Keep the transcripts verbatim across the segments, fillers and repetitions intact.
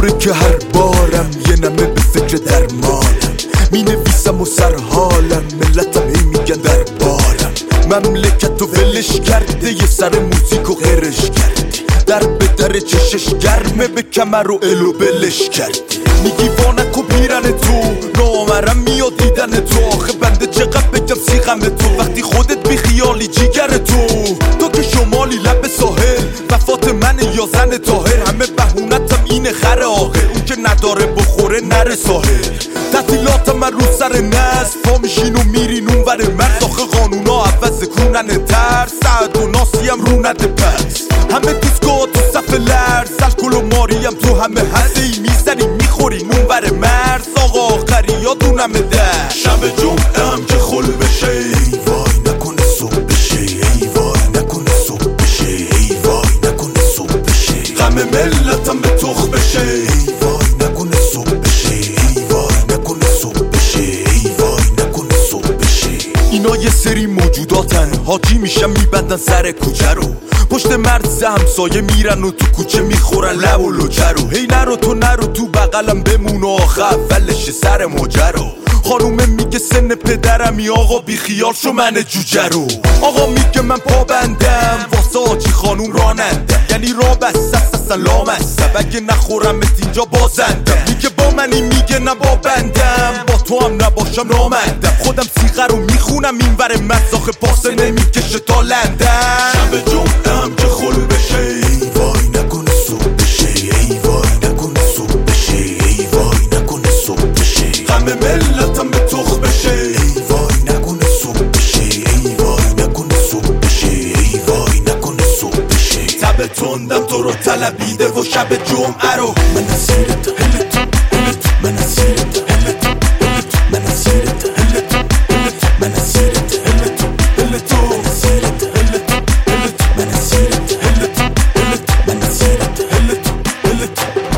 اینطوره که هر بارم یه نمه به فکر درمانم، می نویسم و سرحالم، ملتم هی میگن دربارم. مملکت و ولش کرده یه سر موزیک و غیرش کردی، در به در چشش گرمه به کمر و الو بلش کردی. میگی وانک و بیرن تو، نامرم میاد دیدن تو. آخه بنده چقدر بگم سیغم تو وقتی خودت بی خیالی جیگر تو. تو که شمالی لب ساحل، وفات من یا زن طاهر، همه بهونتم اینه خر آخر، اون که نداره بخوره نره ساحل. تعطیلاتم من رو سر نست، پا میشین و میرین اون ور مرز. آخه قانونا عوض کنن ترس، سعد و ناسیم رو نده پس. همه دیسکو تو صف لرز، الکل و ماریم تو همه هسته ای، میزنی میخورین اون ور مرز. آقا آخری یادونمه در شب جمعه هم که خل بشه، ای وای نکنه صبح بشه، ای وای نکنه صبح بشه، ای وای نکنه صبح بشه. غم ملتم به تخ بشه، ای وای نکنه صبح بشه، ای وای نکنه صبح بشه، ای وای نکنه صبح بشه. اینا یه سری موجوداتن، حاجی میشن میبندن سر کوچه رو، پشت مرز همسایه میرن و تو کوچه میخورن لب و لوچه رو. هی نرو تو نرو تو بغلم بمون و آخه اولش سر ماجرا. خانومه میگه سن پدرمی، آقا بی خیال شو من جوجه رو. آقا میگه من پا بندم واسه آجی خانوم رانندم، یعنی را بسته اصلا لامستم، اگه نخورمت اینجا بازندم. میگه با منی، میگه نه با بندم، با تو هم نباشم نامندم. خودم سیغه رو میخونم این ور مزاخ پاسه نمیکشه تا لندن. شب جمعه هم که خل بشه، ای وای نکنه صبح بشه، ای وای نکنه صبح بشه، ای وای نکنه صبح بشه. غم ملتم به تخ بشه، ای وای نکنه صبح بشه، ای وای نکنه صبح بشه، ای وای نکنه صبح بشه. تب تندم تو رو طلبیده و شب جمعه رو من اسیرت هلت هلت، من اسیرت هلت هلت، من اسیرت هلت هلت، من اسیرت هلت هلت، من اسیرت هلت هلت، من اسیرت هلت هلت، من اسیرت هلت هلت.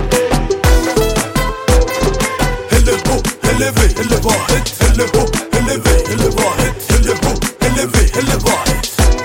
هله هو هله وی هله واحد، هله هو هله وی هله واحد، هله هو هله وی هله واحد،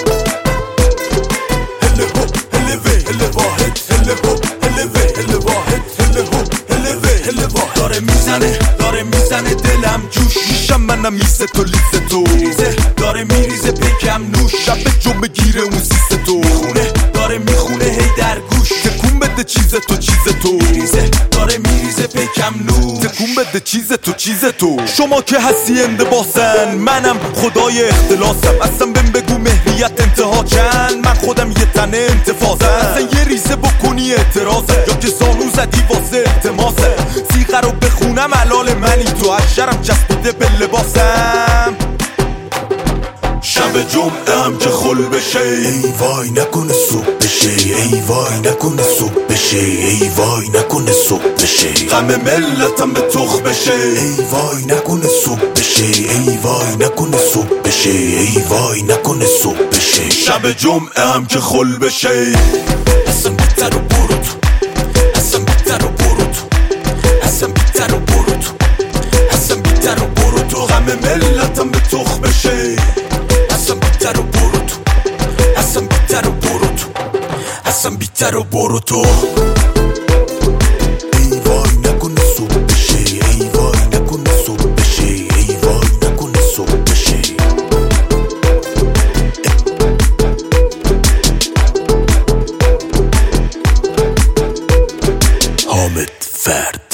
هله هو هله وی هله واحد، هله هو هله وی هله واحد، هله هو هله وی هله واحد. داره میزنه داره میزنه دلم جوش، میشم منم میسه تو لیسه تو میریزه، داره میریزه پیکم نوش. شب جمعه گیره اون سیسه تو میخونه، داره میخونه هی در گوش. تکون بده چیز تو چیز تو میریزه، داره میریزه پیکم نوش. تکون بده چیز تو چیز تو. شما که هستی اندباسن، منم خدای اختلاسم. اصلا بهم بگو مهریت انتها چند، من خودم یه تنه انتفاضم. اصلا یه ریزه بکنی اعتراضه، یا که زانو زدی واسه التماسه. سیغه رو بخونم علال منی تو، اشرم چسبیده به لباسم. شب جمعه هم که خل بشه، ای وای نکنه صبح بشه، ای وای نکنه صبح بشه، ای وای نکنه صبح بشه. غم ملتم به تخ بشه، ای وای نکنه صبح بشه، ای وای نکنه صبح بشه، ای وای نکنه صبح بشه. شب جمعه هم که خل بشه، اصلا بیتر و برو تو، اصلا بیتر و برو تو، اصلا بیتر و برو تو، اصلا بیتر و برو تو. غم ملتم به تخ بشه، اصلا بیتر و برو تو، اصلا بیتر و برو تو، اصلا بیتر و برو تو. ای وای نکنه صبح بشه، ای وای نکنه صبح بشه، ای وای نکنه صبح بشه. حامد فرد.